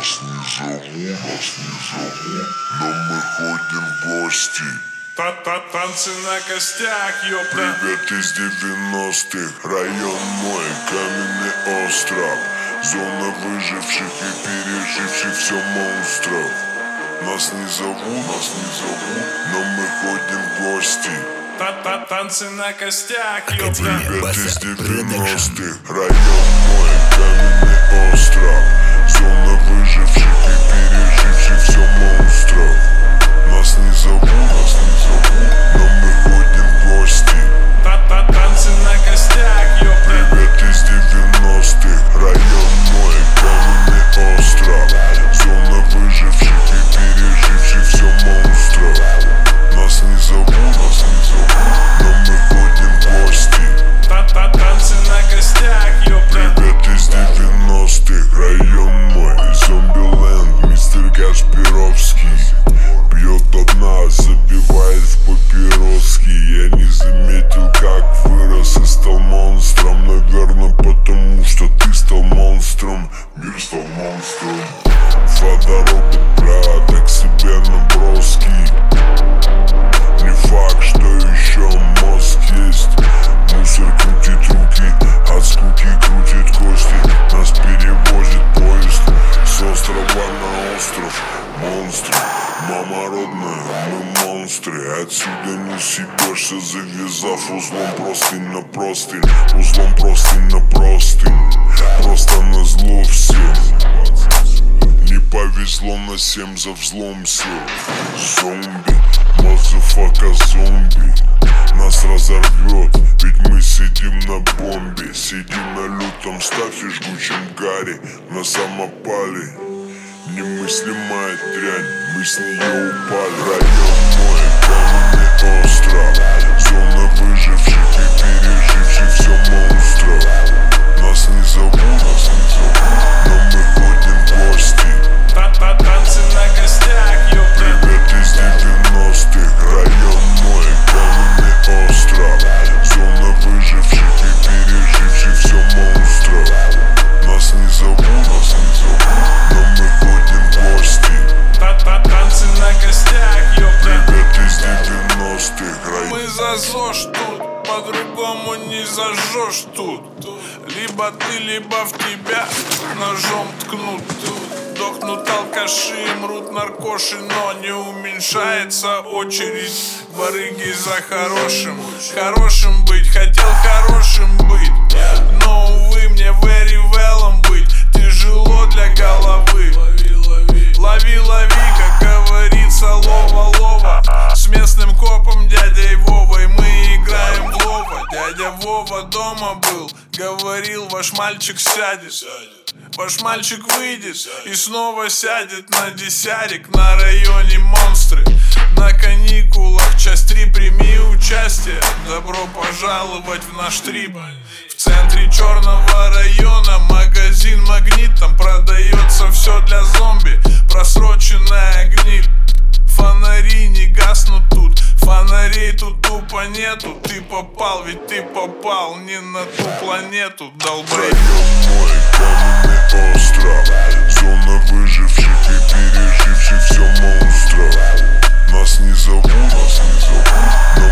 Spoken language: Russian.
Нас не зовут, но мы ходим в гости. Танцы на костях, ёпта. Привет из 90-х, район мой, каменный остров. Зона выживших и переживших все монстров. Нас не зовут, но мы ходим в гости. Танцы на костях, ёпта. Привет из 90-х, район мой, каменный остров. Зона выживших и переживших все монстров. Нас не зовут, но мы ходим в гости. Танцы на костях, ёпта. Привет из 90-х, район мой, каменный остров. Зона выживших и переживших все монстров. Нас не зовут, но мы ходим в гости. Танцы на костях, ёпта. Привет из 90-х, район мой, зомбиленд, мистер Кашпировский. Пьет одна, забивает в папироски. Я не заметил, как вырос и стал монстром. Наверное, потому что ты стал монстром. Мир стал монстром. Водород, брат, к себе наброски. Не факт, что еще мозг есть. Мусор крутит руки, от скуки крутит кости. Нас перевозит поезд с острова на остров. Монстры, мама родная, мы монстры. Отсюда не съебешься, завязав узлом простынь на простынь. Узлом простынь на простынь. Просто назло всем. Не повезло на 7 за взлом сел. Зомби, мазафака зомби. Нас разорвет, ведь мы сидим на бомбе. Сидим на лютом стафе, жгучем гаре. На самопале немыслимая дрянь, мы с нее упали. Район мой, каменный остров. Зона выживших и переживших все монстров. Нас не зовут, но мы ходим в гости. Танцы на костях, ёпта. Привет из 90-х, район мой, каменный остров. Зона выживших и переживших все монстров. Нас не зовут, но мы ходим в гости. Танцы на костях, ёпта. Привет из 90-х, район. Мы за ЗОЖ тут, по-другому не зажжешь тут. Либо ты, либо в тебя ножом ткнут. Дохнут алкаши, мрут наркоши, но не уменьшается очередь барыги за хорошим. Хорошим быть, хотел хорошим быть, но, увы, мне very well быть тяжело для головы. Лови, лови, как говорится, лова. С местным копом дядей Вовой мы играем в лова. Дядя Вова дома был, говорил, ваш мальчик сядет. Ваш мальчик выйдет и снова сядет на десятик. На районе монстры, на каникулах, часть 3, прими участие. Добро пожаловать в наш трип. В центре черного района магазин Магнит. Там продается все для зомби, просроченная гниль. Фонари не гаснут тут, фонарей тут тупо нету. Ты попал, ведь ты попал не на ту планету, долбоеб. Район мой, каменный остров. Зона выживших и переживших все монстров. Нас не зовут, но